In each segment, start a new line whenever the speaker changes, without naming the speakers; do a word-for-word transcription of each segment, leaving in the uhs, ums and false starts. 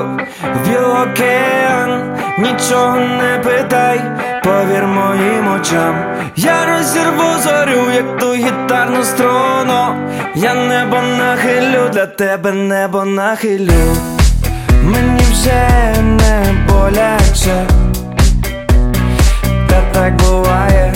в океан, нічого не питай, повір моїм очам. Я розірву зорю, як ту гітарну струну. Я небо нахилю, для тебе небо нахилю. Мені вже не боляче, та так буває.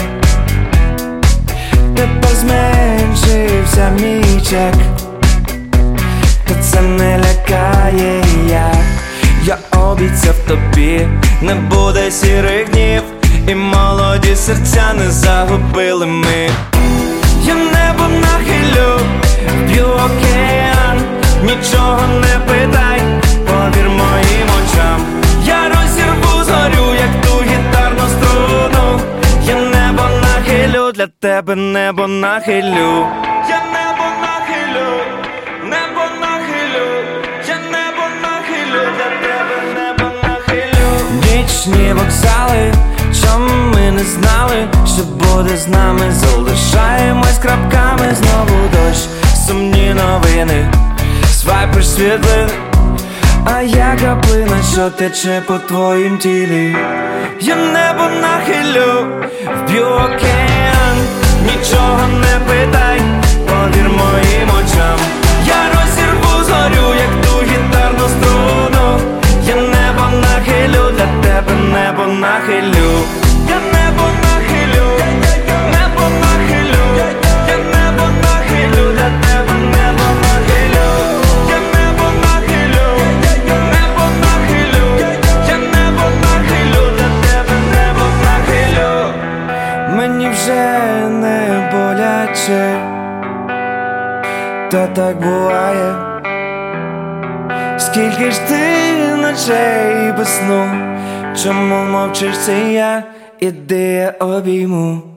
Тепер зменшився мій чек, та це не лякає. Я Я обіцяв тобі, не буде сірих днів, і молоді серця не загубили ми. Я небо нахилю, вб'ю океан, нічого не питай, повір моїм очам. Я розірву зорю, як ту гітарну струну. Я небо нахилю, для тебе небо нахилю. Я небо нахилю, небо нахилю. Я небо нахилю, для тебе небо нахилю. Нічні вокзали, чому ми не знали, що буде з нами. Залишаємось крапками, знову дощ, сумні новини, свайпиш світлин, а я краплина, що тече по твоїм тілі. Я небо нахилю, вб'ю океан, нічого не питай, повір моїм очам. Я розірву зорю, як ту гітарну струну. Я небо нахилю, для тебе небо нахилю. Я небо нахилю, небо нахилю. Я небо нахилю, для тебе небо нахилю. Я небо нахилю, небо нахилю. Я небо нахилю, для тебе небо нахилю. Мені вже не боляче, та так буває. Скільки ж ти ночей без сну, чому мовчиш, це я, іди я обійму.